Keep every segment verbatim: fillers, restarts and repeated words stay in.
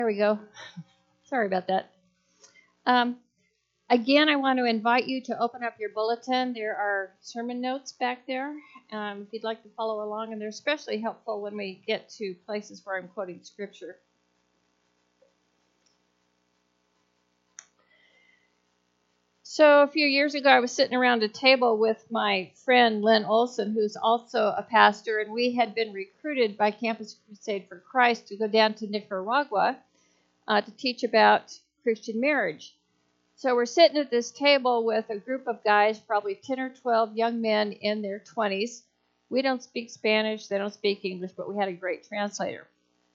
There we go. Sorry about that. Um, again, I want to invite you to open up your bulletin. There are sermon notes back there um, if you'd like to follow along, and they're especially helpful when we get to places where I'm quoting scripture. So a few years ago, I was sitting around a table with my friend Lynn Olson, who's also a pastor, and we had been recruited by Campus Crusade for Christ to go down to Nicaragua uh, to teach about Christian marriage. So we're sitting at this table with a group of guys, probably ten or twelve young men in their twenties. We don't speak Spanish, they don't speak English, but we had a great translator.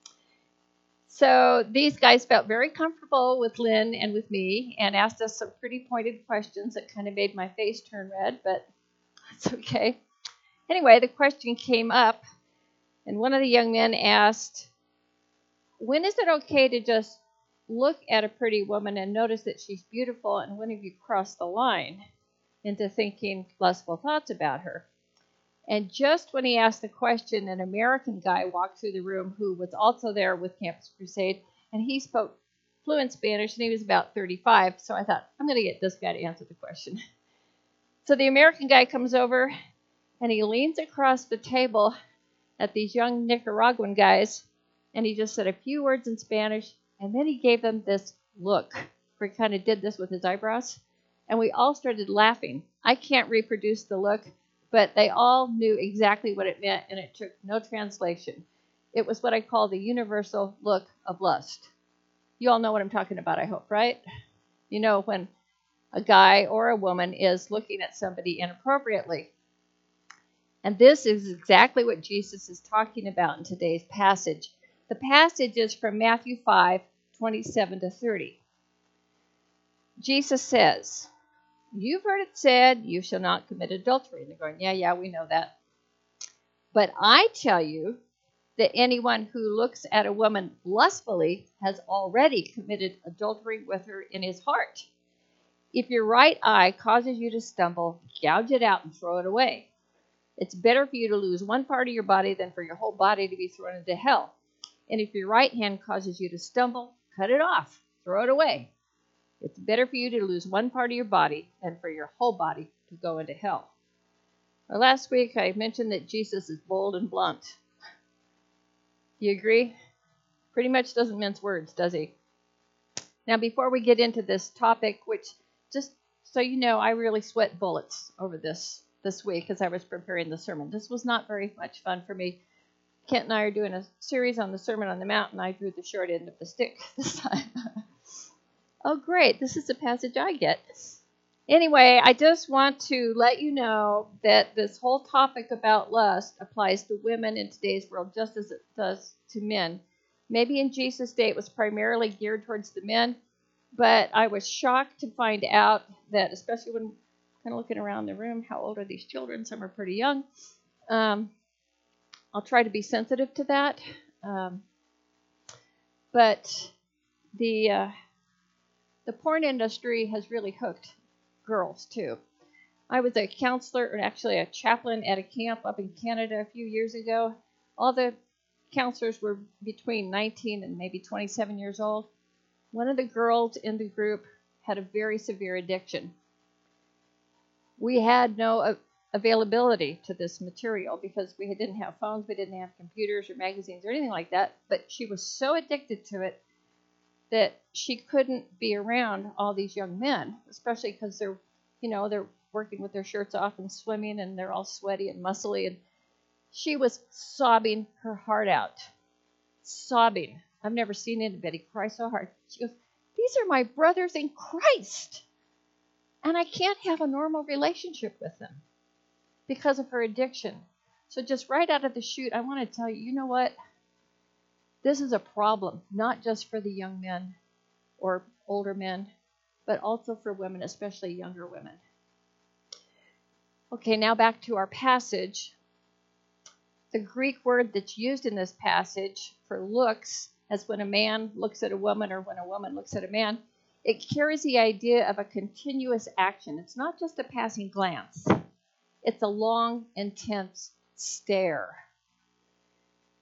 So these guys felt very comfortable with Lynn and with me and asked us some pretty pointed questions that kind of made my face turn red, but that's okay. Anyway, the question came up, and one of the young men asked, when is it okay to just look at a pretty woman and notice that she's beautiful, and when have you crossed the line into thinking lustful thoughts about her? And just when he asked the question, an American guy walked through the room who was also there with Campus Crusade, and he spoke fluent Spanish, and he was about thirty-five, so I thought, I'm going to get this guy to answer the question. So the American guy comes over, and he leans across the table at these young Nicaraguan guys, and he just said a few words in Spanish, and then he gave them this look, where he kind of did this with his eyebrows, and we all started laughing. I can't reproduce the look, but they all knew exactly what it meant, and it took no translation. It was what I call the universal look of lust. You all know what I'm talking about, I hope, right? You know when a guy or a woman is looking at somebody inappropriately. And this is exactly what Jesus is talking about in today's passage. The passage is from Matthew five, twenty-seven to thirty. Jesus says, you've heard it said, you shall not commit adultery. And they're going, yeah, yeah, we know that. But I tell you that anyone who looks at a woman lustfully has already committed adultery with her in his heart. If your right eye causes you to stumble, gouge it out and throw it away. It's better for you to lose one part of your body than for your whole body to be thrown into hell. And if your right hand causes you to stumble, cut it off, throw it away. It's better for you to lose one part of your body than for your whole body to go into hell. Well, last week I mentioned that Jesus is bold and blunt. You agree? Pretty much doesn't mince words, does he? Now, before we get into this topic, which just so you know, I really sweat bullets over this this week as I was preparing the sermon. This was not very much fun for me. Kent and I are doing a series on the Sermon on the Mount, and I drew the short end of the stick this time. Oh, great. This is the passage I get. Anyway, I just want to let you know that this whole topic about lust applies to women in today's world just as it does to men. Maybe in Jesus' day it was primarily geared towards the men, but I was shocked to find out that, especially when kind of looking around the room, how old are these children? Some are pretty young. Um, I'll try to be sensitive to that. Um, but the... Uh, The porn industry has really hooked girls, too. I was a counselor, or actually a chaplain at a camp up in Canada a few years ago. All the counselors were between nineteen and maybe twenty-seven years old. One of the girls in the group had a very severe addiction. We had no availability to this material because we didn't have phones, we didn't have computers or magazines or anything like that, but she was so addicted to it that she couldn't be around all these young men, especially because they're, you know, they're working with their shirts off and swimming, and they're all sweaty and muscly, and she was sobbing her heart out. Sobbing. I've never seen anybody cry so hard. She goes, these are my brothers in Christ, and I can't have a normal relationship with them because of her addiction. So just right out of the chute, I want to tell you, you know what? This is a problem, not just for the young men or older men, but also for women, especially younger women. Okay, now back to our passage. The Greek word that's used in this passage for looks, as when a man looks at a woman or when a woman looks at a man, it carries the idea of a continuous action. It's not just a passing glance. It's a long, intense stare.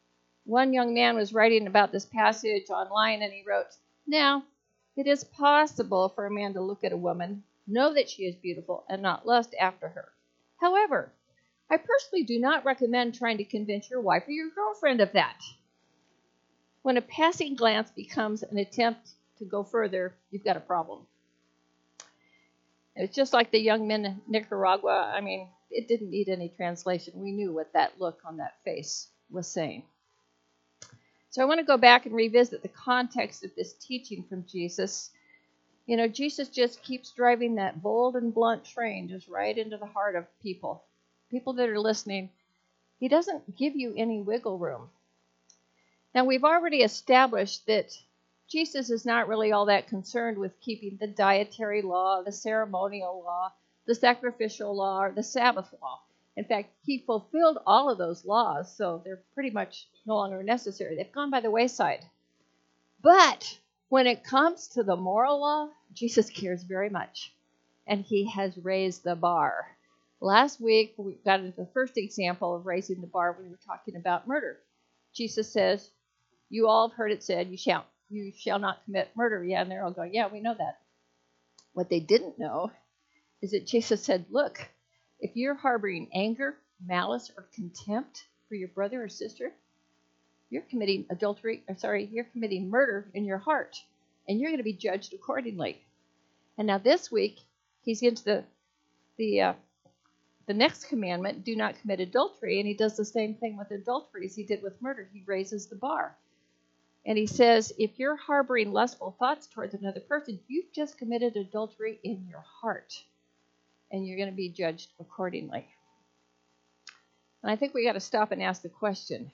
One young man was writing about this passage online, and he wrote, "Now, it is possible for a man to look at a woman, know that she is beautiful, and not lust after her. However, I personally do not recommend trying to convince your wife or your girlfriend of that. When a passing glance becomes an attempt to go further, you've got a problem." It's just like the young men in Nicaragua. I mean, it didn't need any translation. We knew what that look on that face was saying. So I want to go back and revisit the context of this teaching from Jesus. You know, Jesus just keeps driving that bold and blunt train just right into the heart of people. People that are listening. He doesn't give you any wiggle room. Now, we've already established that Jesus is not really all that concerned with keeping the dietary law, the ceremonial law, the sacrificial law, or the Sabbath law. In fact, he fulfilled all of those laws, so they're pretty much no longer necessary. They've gone by the wayside. But when it comes to the moral law, Jesus cares very much, and he has raised the bar. Last week, we got into the first example of raising the bar when we were talking about murder. Jesus says, "You all have heard it said, you shall, you shall not commit murder." Yeah, and they're all going, "Yeah, we know that." What they didn't know is that Jesus said, "Look, if you're harboring anger, malice, or contempt for your brother or sister, you're committing adultery, or sorry, you're committing murder in your heart, and you're going to be judged accordingly." And now this week, he's into the the uh, the next commandment, "Do not commit adultery," and he does the same thing with adultery as he did with murder. He raises the bar. And he says, if you're harboring lustful thoughts towards another person, you've just committed adultery in your heart, and you're going to be judged accordingly. And I think we got to stop and ask the question,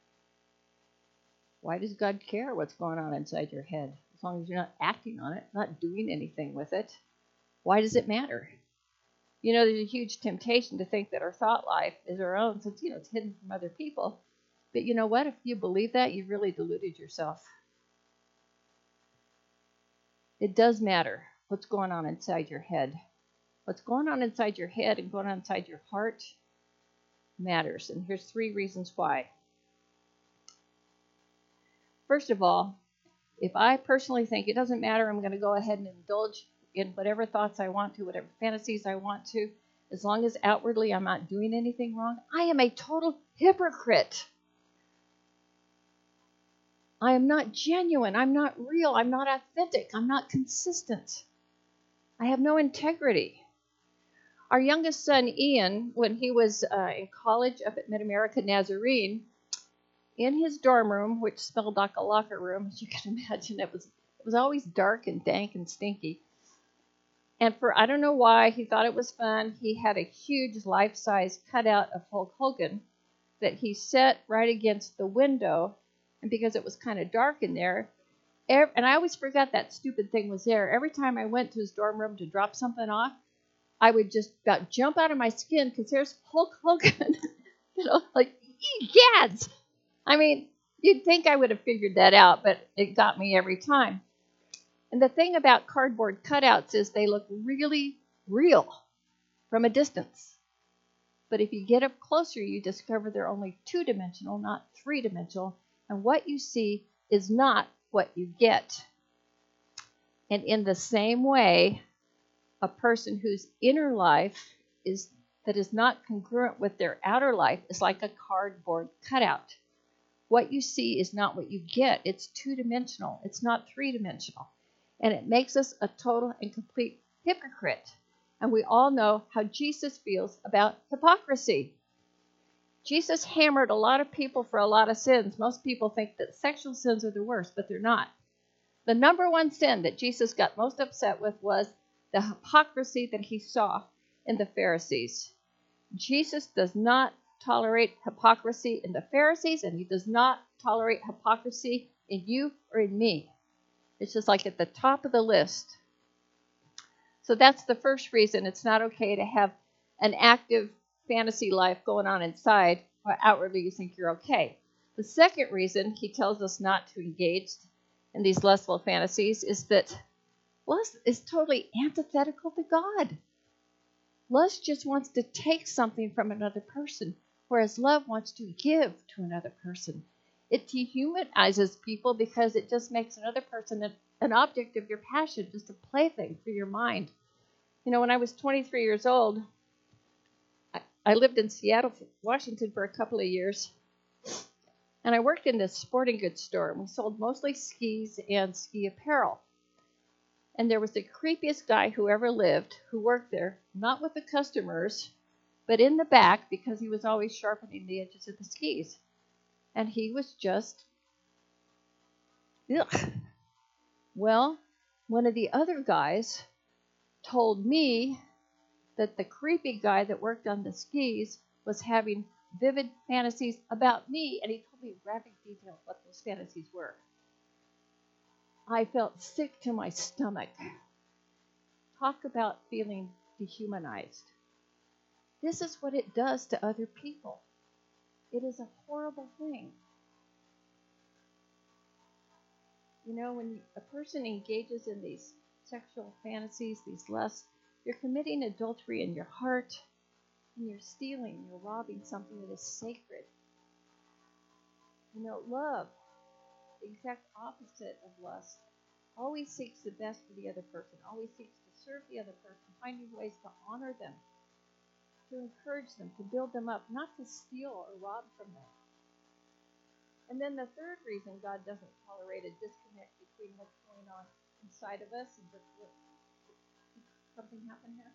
why does God care what's going on inside your head? As long as you're not acting on it, not doing anything with it, why does it matter? You know, there's a huge temptation to think that our thought life is our own, since, you know, it's hidden from other people. But you know what? If you believe that, you've really deluded yourself. It does matter what's going on inside your head. What's going on inside your head and going on inside your heart matters. And here's three reasons why. First of all, if I personally think it doesn't matter, I'm going to go ahead and indulge in whatever thoughts I want to, whatever fantasies I want to, as long as outwardly I'm not doing anything wrong, I am a total hypocrite. I am not genuine. I'm not real. I'm not authentic. I'm not consistent. I have no integrity. Our youngest son, Ian, when he was uh, in college up at Mid-America Nazarene, in his dorm room, which smelled like a locker room, as you can imagine, it was it was always dark and dank and stinky. And for, I don't know why, he thought it was fun. He had a huge life-size cutout of Hulk Hogan that he set right against the window. And because it was kind of dark in there, every, and I always forgot that stupid thing was there. Every time I went to his dorm room to drop something off, I would just about jump out of my skin because there's Hulk Hogan. You know, like, egads! I mean, you'd think I would have figured that out, but it got me every time. And the thing about cardboard cutouts is they look really real from a distance. But if you get up closer, you discover they're only two-dimensional, not three-dimensional. And what you see is not what you get. And in the same way, a person whose inner life is that is not congruent with their outer life is like a cardboard cutout. What you see is not what you get. It's two-dimensional. It's not three-dimensional. And it makes us a total and complete hypocrite. And we all know how Jesus feels about hypocrisy. Jesus hammered a lot of people for a lot of sins. Most people think that sexual sins are the worst, but they're not. The number one sin that Jesus got most upset with was the hypocrisy that he saw in the Pharisees. Jesus does not tolerate hypocrisy in the Pharisees, and he does not tolerate hypocrisy in you or in me. It's just like at the top of the list. So that's the first reason it's not okay to have an active fantasy life going on inside, while outwardly you think you're okay. The second reason he tells us not to engage in these lustful fantasies is that lust is totally antithetical to God. Lust just wants to take something from another person, whereas love wants to give to another person. It dehumanizes people because it just makes another person an, an object of your passion, just a plaything for your mind. You know, when I was twenty-three years old, I, I lived in Seattle, Washington for a couple of years. And I worked in this sporting goods store, and we sold mostly skis and ski apparel. And there was the creepiest guy who ever lived who worked there, not with the customers, but in the back because he was always sharpening the edges of the skis. And he was just, ugh. Well, one of the other guys told me that the creepy guy that worked on the skis was having vivid fantasies about me, and he told me in graphic detail what those fantasies were. I felt sick to my stomach. Talk about feeling dehumanized. This is what it does to other people. It is a horrible thing. You know, when a person engages in these sexual fantasies, these lusts, you're committing adultery in your heart, and you're stealing, you're robbing something that is sacred. You know, love, the exact opposite of lust, always seeks the best for the other person, always seeks to serve the other person, finding ways to honor them, to encourage them, to build them up, not to steal or rob from them. And then the third reason God doesn't tolerate a disconnect between what's going on inside of us and what, what something happened here.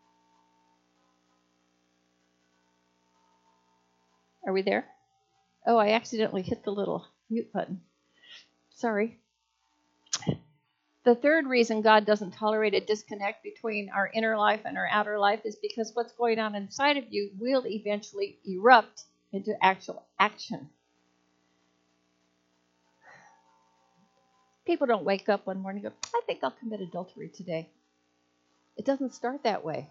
Are we there? Oh, I accidentally hit the little mute button. Sorry. The third reason God doesn't tolerate a disconnect between our inner life and our outer life is because what's going on inside of you will eventually erupt into actual action. People don't wake up one morning and go, I think I'll commit adultery today. It doesn't start that way.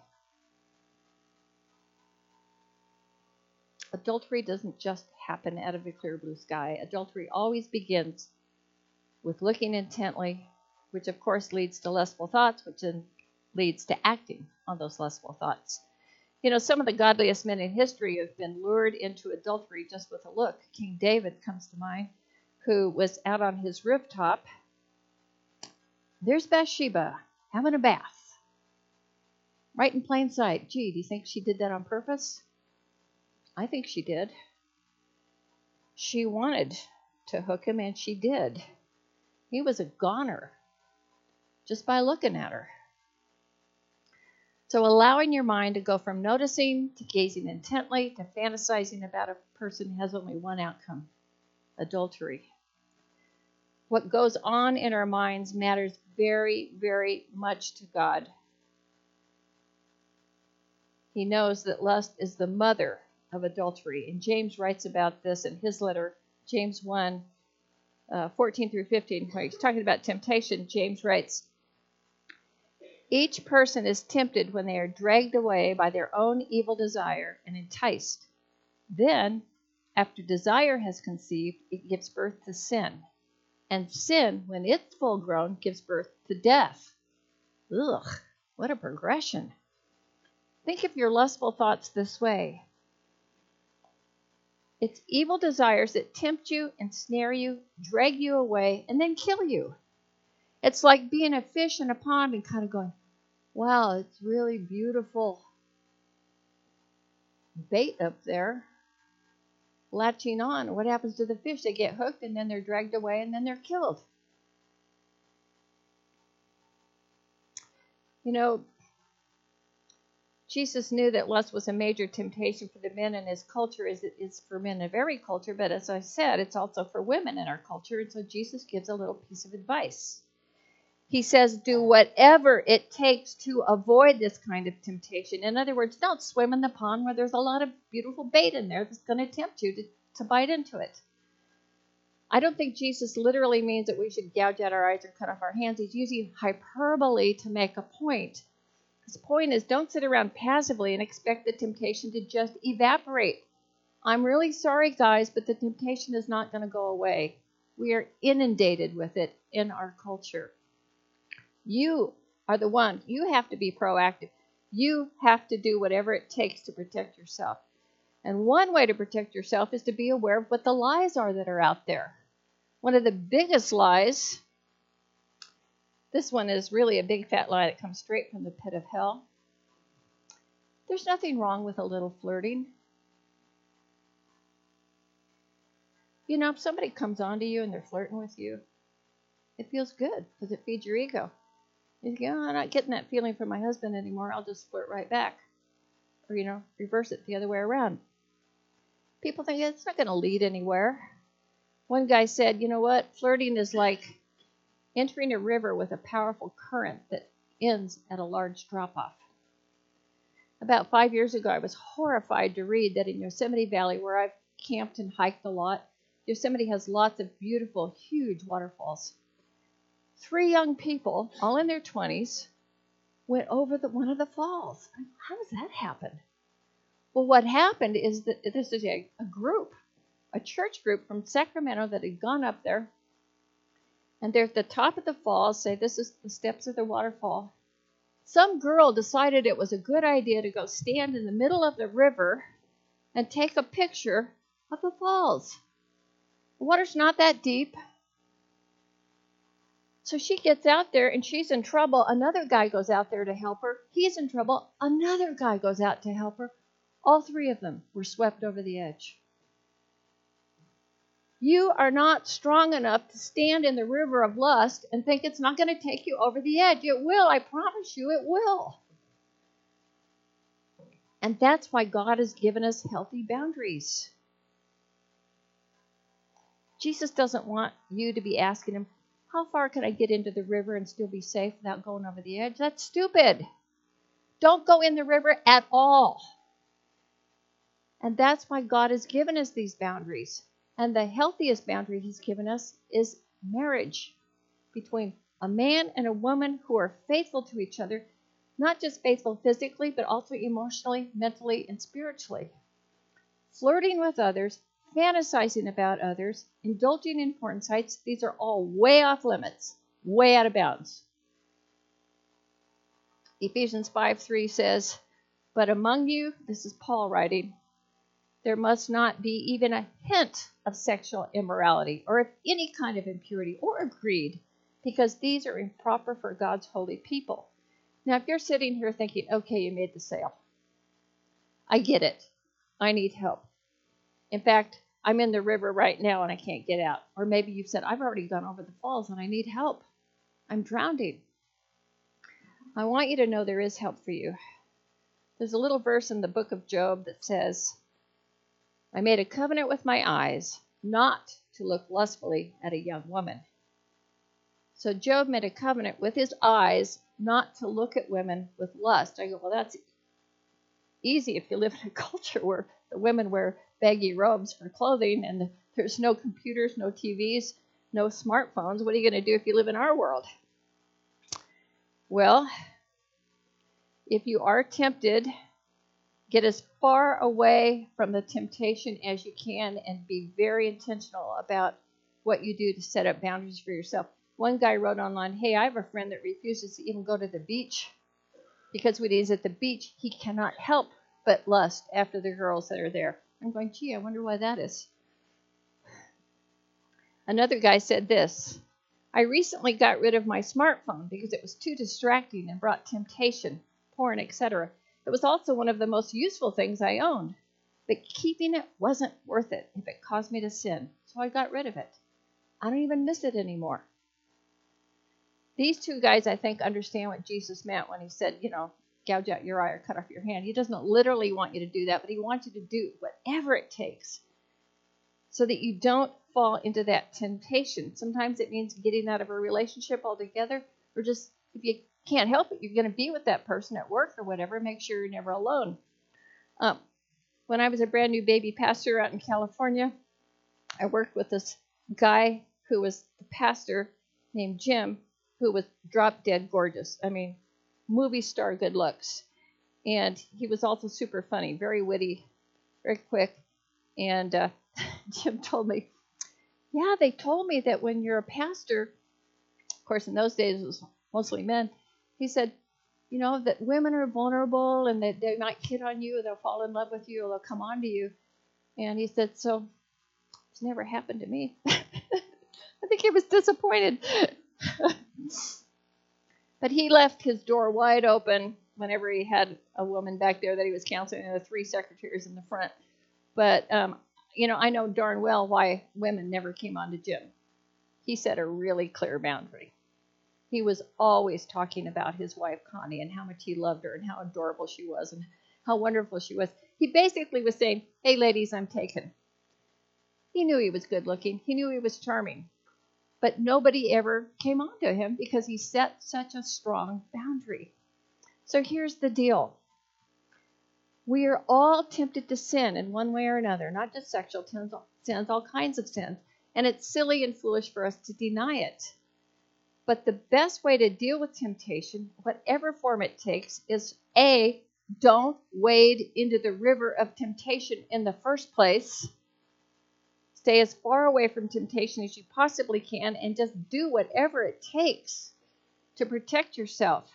Adultery doesn't just happen out of a clear blue sky. Adultery always begins with looking intently, which of course leads to lustful thoughts, which then leads to acting on those lustful thoughts. You know, some of the godliest men in history have been lured into adultery just with a look. King David comes to mind, who was out on his rooftop. There's Bathsheba having a bath, right in plain sight. Gee, do you think she did that on purpose? I think she did. She wanted to hook him, and she did. He was a goner just by looking at her. So allowing your mind to go from noticing to gazing intently to fantasizing about a person has only one outcome: adultery. What goes on in our minds matters very, very much to God. He knows that lust is the mother of adultery. And James writes about this in his letter, James one, uh, fourteen through fifteen, where he's talking about temptation. James writes, each person is tempted when they are dragged away by their own evil desire and enticed. Then, after desire has conceived, it gives birth to sin. And sin, when it's full grown, gives birth to death. Ugh, what a progression. Think of your lustful thoughts this way. It's evil desires that tempt you, ensnare you, drag you away, and then kill you. It's like being a fish in a pond and kind of going, wow, it's really beautiful bait up there, latching on. What happens to the fish? They get hooked, and then they're dragged away, and then they're killed. You know, Jesus knew that lust was a major temptation for the men in his culture, as it is for men of every culture. But as I said, it's also for women in our culture. And so Jesus gives a little piece of advice. He says, do whatever it takes to avoid this kind of temptation. In other words, don't swim in the pond where there's a lot of beautiful bait in there that's going to tempt you to, to bite into it. I don't think Jesus literally means that we should gouge out our eyes or cut off our hands. He's using hyperbole to make a point. His point is, don't sit around passively and expect the temptation to just evaporate. I'm really sorry, guys, but the temptation is not going to go away. We are inundated with it in our culture. You are the one. You have to be proactive. You have to do whatever it takes to protect yourself. And one way to protect yourself is to be aware of what the lies are that are out there. One of the biggest lies, this one is really a big fat lie that comes straight from the pit of hell. There's nothing wrong with a little flirting. You know, if somebody comes on to you and they're flirting with you, it feels good because it feeds your ego. You think, oh, I'm not getting that feeling from my husband anymore. I'll just flirt right back. Or, you know, reverse it the other way around. People think it's not going to lead anywhere. One guy said, you know what? Flirting is like entering a river with a powerful current that ends at a large drop-off. About five years ago, I was horrified to read that in Yosemite Valley, where I've camped and hiked a lot, Yosemite has lots of beautiful, huge waterfalls. Three young people, all in their twenties, went over the, one of the falls. How does that happen? Well, what happened is that this is a, a group, a church group from Sacramento that had gone up there, and they're at the top of the falls, say this is the steps of the waterfall. Some girl decided it was a good idea to go stand in the middle of the river and take a picture of the falls. The water's not that deep. So she gets out there and she's in trouble. Another guy goes out there to help her. He's in trouble. Another guy goes out to help her. All three of them were swept over the edge. You are not strong enough to stand in the river of lust and think it's not going to take you over the edge. It will. I promise you it will. And that's why God has given us healthy boundaries. Jesus doesn't want you to be asking him, how far can I get into the river and still be safe without going over the edge? That's stupid. Don't go in the river at all. And that's why God has given us these boundaries. And the healthiest boundary he's given us is marriage between a man and a woman who are faithful to each other, not just faithful physically, but also emotionally, mentally, and spiritually. Flirting with others, fantasizing about others, indulging in porn sites, these are all way off limits, way out of bounds. Ephesians five three says, but among you, this is Paul writing, there must not be even a hint of sexual immorality or of any kind of impurity or of greed, because these are improper for God's holy people. Now, if you're sitting here thinking, okay, you made the sale. I get it. I need help. In fact, I'm in the river right now and I can't get out. Or maybe you've said, I've already gone over the falls and I need help. I'm drowning. I want you to know there is help for you. There's a little verse in the book of Job that says, I made a covenant with my eyes not to look lustfully at a young woman. So Job made a covenant with his eyes not to look at women with lust. I go, well, that's easy if you live in a culture where the women wear baggy robes for clothing and there's no computers, no T Vs, no smartphones. What are you going to do if you live in our world? Well, if you are tempted, get as far away from the temptation as you can and be very intentional about what you do to set up boundaries for yourself. One guy wrote online, hey, I have a friend that refuses to even go to the beach because when he's at the beach, he cannot help but lust after the girls that are there. I'm going, gee, I wonder why that is. Another guy said this, I recently got rid of my smartphone because it was too distracting and brought temptation, porn, et cetera. It was also one of the most useful things I owned, but keeping it wasn't worth it if it caused me to sin, so I got rid of it. I don't even miss it anymore. These two guys, I think, understand what Jesus meant when he said, you know, gouge out your eye or cut off your hand. He doesn't literally want you to do that, but he wants you to do whatever it takes so that you don't fall into that temptation. Sometimes it means getting out of a relationship altogether, or just if you can't help it, you're going to be with that person at work or whatever, make sure you're never alone. Um, when I was a brand new baby pastor out in California, I worked with this guy who was the pastor named Jim, who was drop dead gorgeous. I mean, movie star good looks. And he was also super funny, very witty, very quick. And uh, Jim told me, yeah, they told me that when you're a pastor, of course, in those days it was mostly men, he said, you know, that women are vulnerable and that they might hit on you, or they'll fall in love with you, or they'll come on to you. And he said, so it's never happened to me. I think he was disappointed. But he left his door wide open whenever he had a woman back there that he was counseling, and the three secretaries in the front. But, um, you know, I know darn well why women never came on to Jim. He set a really clear boundary. He was always talking about his wife, Connie, and how much he loved her and how adorable she was and how wonderful she was. He basically was saying, hey, ladies, I'm taken. He knew he was good looking. He knew he was charming. But nobody ever came on to him because he set such a strong boundary. So here's the deal. We are all tempted to sin in one way or another, not just sexual sins, all kinds of sins. And it's silly and foolish for us to deny it. But the best way to deal with temptation, whatever form it takes, is A, don't wade into the river of temptation in the first place. Stay as far away from temptation as you possibly can and just do whatever it takes to protect yourself.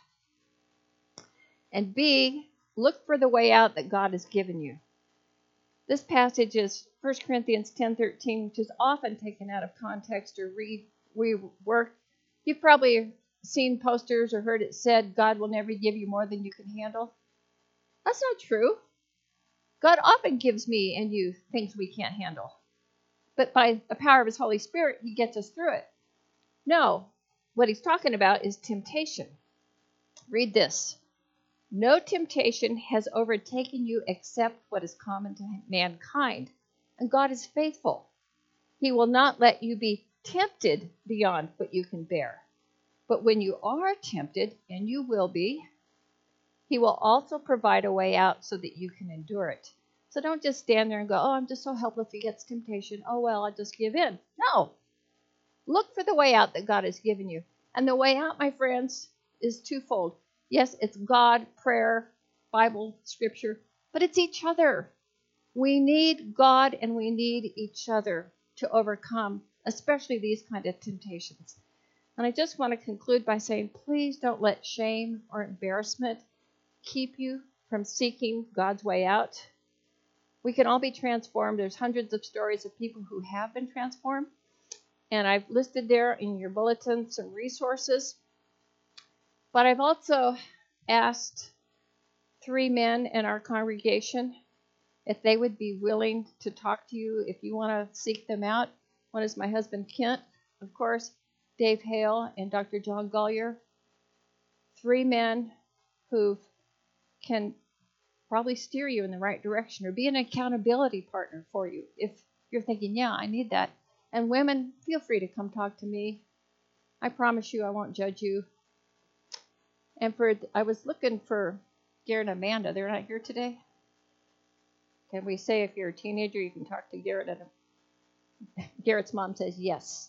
And B, look for the way out that God has given you. This passage is First Corinthians ten thirteen, which is often taken out of context or re- reworked. You've probably seen posters or heard it said, God will never give you more than you can handle. That's not true. God often gives me and you things we can't handle. But by the power of his Holy Spirit, he gets us through it. No, what he's talking about is temptation. Read this. No temptation has overtaken you except what is common to mankind. And God is faithful. He will not let you be tempted beyond what you can bear. But when you are tempted, and you will be, he will also provide a way out so that you can endure it. So don't just stand there and go, oh, I'm just so helpless against temptation. Oh, well, I'll just give in. No. Look for the way out that God has given you. And the way out, my friends, is twofold. Yes, it's God, prayer, Bible, scripture, but it's each other. We need God and we need each other to overcome, especially these kind of temptations. And I just want to conclude by saying, please don't let shame or embarrassment keep you from seeking God's way out. We can all be transformed. There's hundreds of stories of people who have been transformed. And I've listed there in your bulletin some resources. But I've also asked three men in our congregation if they would be willing to talk to you if you want to seek them out. One is my husband, Kent, of course, Dave Hale, and Doctor John Gollier. Three men who can probably steer you in the right direction or be an accountability partner for you if you're thinking, yeah, I need that. And women, feel free to come talk to me. I promise you I won't judge you. And for I was looking for Garrett and Amanda. They're not here today. Can we say if you're a teenager, you can talk to Garrett? And Garrett's mom says yes.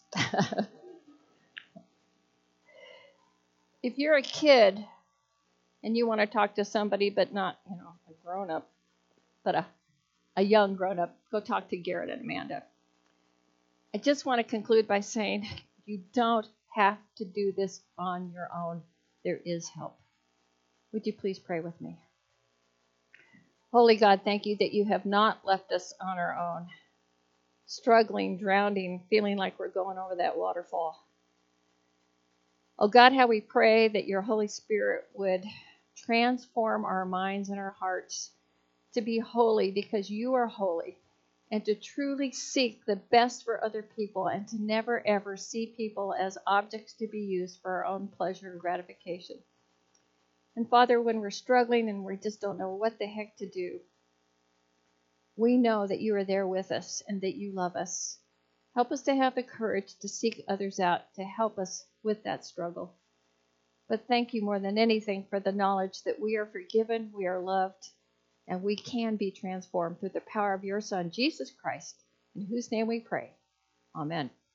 If you're a kid and you want to talk to somebody, but not, you know, a grown-up, but a, a young grown-up, go talk to Garrett and Amanda. I just want to conclude by saying you don't have to do this on your own. There is help. Would you please pray with me? Holy God, thank you that you have not left us on our own, struggling, drowning, feeling like we're going over that waterfall. Oh God, how we pray that your Holy Spirit would transform our minds and our hearts to be holy because you are holy, and to truly seek the best for other people and to never ever see people as objects to be used for our own pleasure and gratification. And Father, when we're struggling and we just don't know what the heck to do, we know that you are there with us and that you love us. Help us to have the courage to seek others out to help us with that struggle. But thank you more than anything for the knowledge that we are forgiven, we are loved, and we can be transformed through the power of your Son, Jesus Christ, in whose name we pray. Amen.